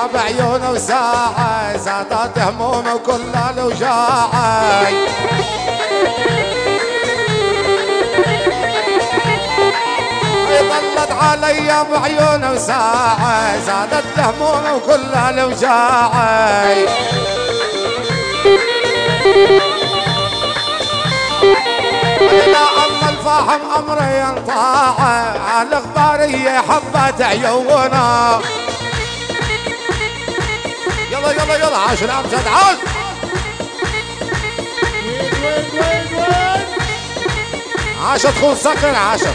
عليا بعيونه وساعة زادت همومه وكل الوجاعة ظلت عليا بعيونه وساعة زادت همومه وكل الوجاعة لا أما الفاحم أمري ينطاعه على الغبارية حبت عيونا يلا يلا يلا عاش الأمجد عاش وين عاشت خون سكر عاشت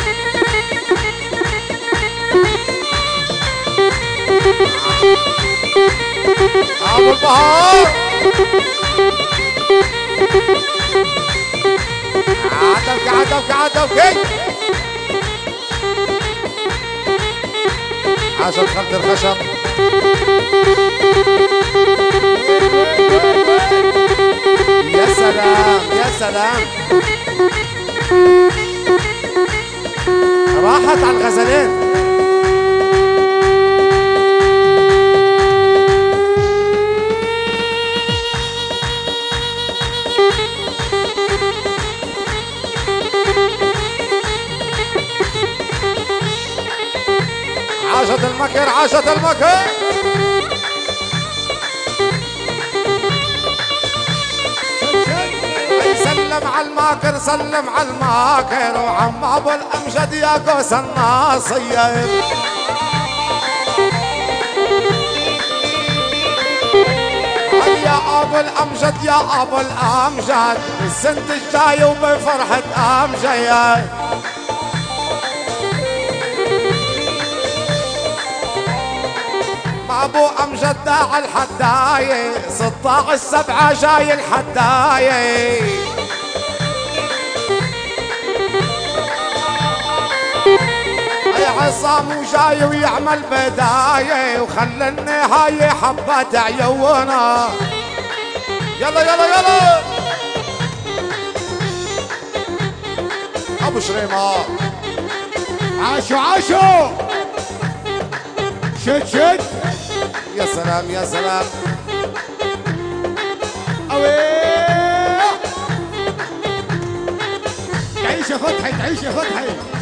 أبو البهار عدوك عاشت خلط الخشب يا سلام يا سلام راحت على الغزلين عاشت المكر عاشت المكر سلم على الماكر سلم على الماكر وعم ابو الامجد يا قوس الناصيه يا ابو الامجد يا ابو الامجد السنت الجاي وبفرحه امجد ابو امجد داع الحدايه 16/7 جاي الحدايه يا عصام وجاي ويعمل بدايه وخلى النهايه حبات عيونا يلا يلا يلا ابو شريمه عاشوا عاشوا شد شد يا سلام يا سلام تعيش يا فتحي تعيش يا فتحي